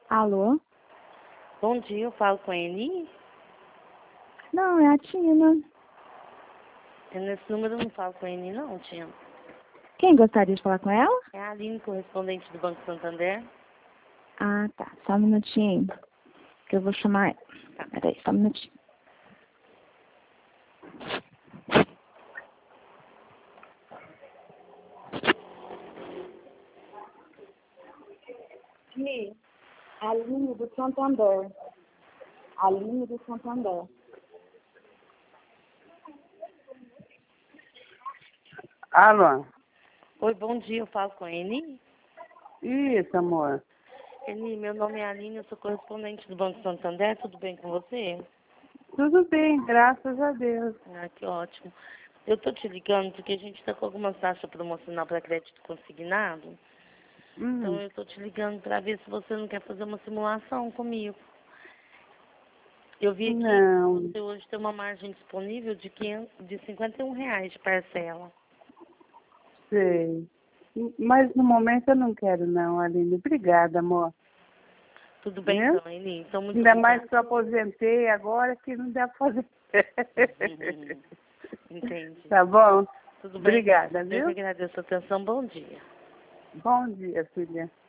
Alô? Bom dia, eu falo com a Eni. Não, é a Tina. Nesse número eu não falo com a Eni, não, Tina. Quem gostaria de falar com ela? É a Aline, correspondente do Banco Santander. Ah, tá. Só um minutinho. Que eu vou chamar ela. Tá. Peraí, só um minutinho. Sim, Aline do Santander. Aline do Santander. Alô? Oi, bom dia, eu falo com a Eni. Isso, amor. Eni, meu nome é Aline, eu sou correspondente do Banco Santander, tudo bem com você? Tudo bem, graças a Deus. Ah, que ótimo. Eu tô te ligando porque a gente tá com algumas taxas promocional para crédito consignado. Então eu tô te ligando para ver se você não quer fazer uma simulação comigo. Eu vi aqui Não, que você hoje tem uma margem disponível de R$ 51 de parcela. sei. Mas no momento eu não quero não, Aline. Obrigada, amor. Tudo bem Né? então, Eni? Então, muito Ainda obrigada. mais que eu aposentei agora que não dá pra fazer. Entendi. Tá bom? Tudo bem. Obrigada, Eu que viu? agradeço a atenção. Bom dia. Bom dia, filha.